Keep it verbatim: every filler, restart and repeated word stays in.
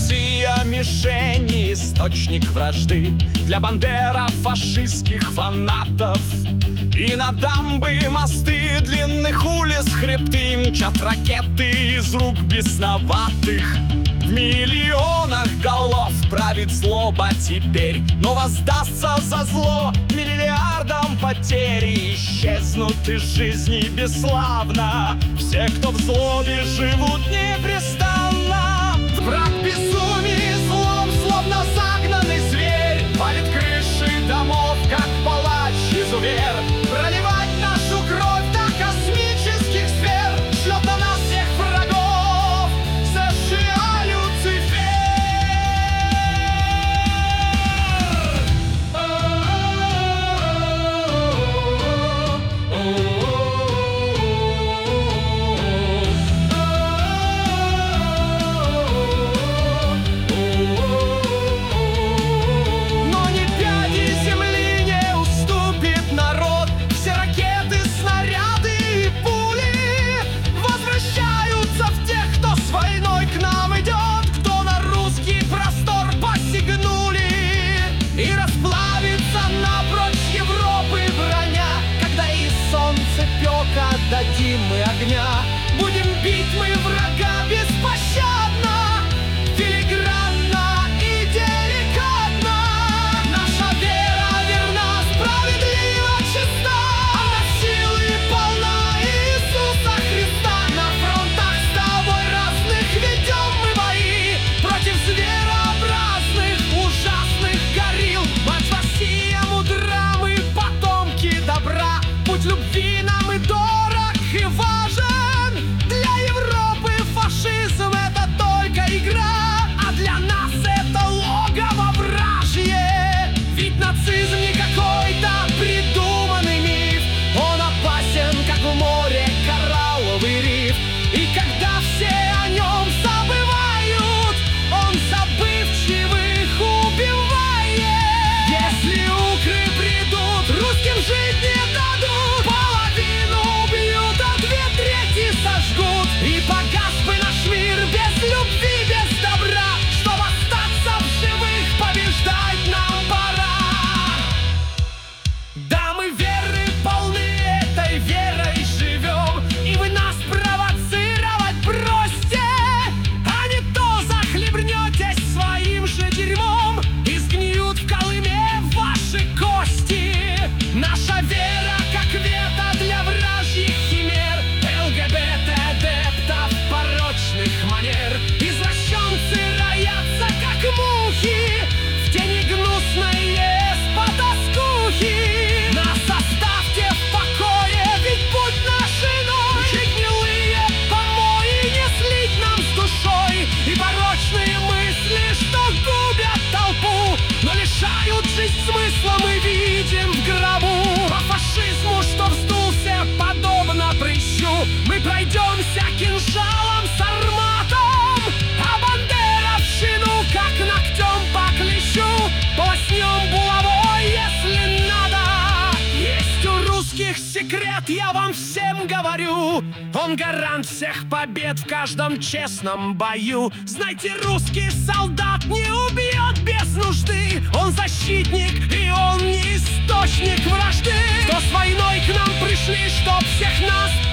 Россия мишени, источник вражды для бандеро-фашистских фанатов. И на дамбы, мосты длинных улиц, хребты мчат ракеты из рук бесноватых. В миллионах голов правит злоба теперь, но воздастся за зло миллиардам потерь. И исчезнут из жизни бесславно все, кто в злобе живут непрестанно. Враг безумий злом, словно загнанный зверь, палит крыши домов, как палач-изувер. Проливать нашу кровь до космических сфер шлет на нас всех врагов США Люцифер. Но ни пяди земли не уступит народ. Все ракеты, снаряды и пули возвращаются в тех, кто с войной к нам идет, кто на русский простор посягнули. И расплавится напрочь Европы броня, когда и солнцепека дадим мы огня. Будем бить мы врага беспощадно, филигранно и деликатно. Наша вера верна, справедлива, чиста, она силы полна Иисуса Христа. На фронтах с тобой разных ведем мы бои против зверообразных, ужасных горилл. Мать Россия мудра, мы потомки добра. Путь любви нам и дорог, и важен. Для Европы фашизм — это только игра, а для нас это логово вражье. Ведь нацизм не какой-то придуманный миф, он опасен, как в море коралловый риф. И когда все о нем забывают, он забывчивых убивает. Если укры придут, русским жить не дадут, половину убьют, а две трети сожгут. И погас бы наш мир без любви, без добра. Чтоб остаться в живых, побеждать нам пора. Да, мы веры полны, этой верой живем, и вы нас провоцировать бросьте, а не то захлебнетесь своим же дерьмом и сгниют в Колыме ваши кости. Наша вера как вето для вражьих химер, ЛГБТ-адептов порочных манер. Извращенцы роятся, как мухи, в тени гнусной потаскухи. Нас оставьте в покое, ведь будь нашей ночи гнилые помои не слить нам с душой. И порочные мысли, что губят толпу, но лишают жизнь смысла, мы видим в гробу. По фашизму, что вздулся, подобно прыщу, мы пройдемся кинжалом с арматом, а бандеровщину, как ногтем по клещу, полоснем булавой, если надо. Есть у русских секрет, я вам всем говорю, он гарант всех побед в каждом честном бою. Знайте, русский солдат не убьет без нужды, он защитник и он не источник вражды. Кто с войной к нам пришли, чтоб всех нас